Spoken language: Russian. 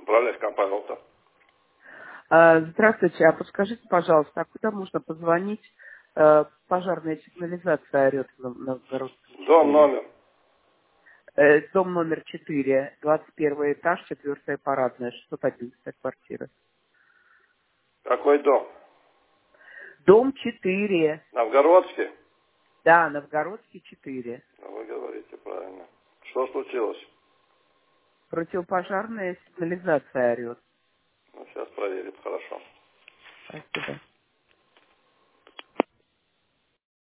Управляющая компания «Алта». Здравствуйте, а подскажите, пожалуйста, а куда можно позвонить? Пожарная сигнализация орет на Новгородской Дом 4. номер. Дом номер 4, 21 этаж, 4 парадная, 611 квартира. Какой дом? Дом 4. Новгородский? Да, Новгородский 4. Ну, вы говорите правильно. Что случилось? Противопожарная сигнализация орет. Ну, сейчас проверит, хорошо. Спасибо.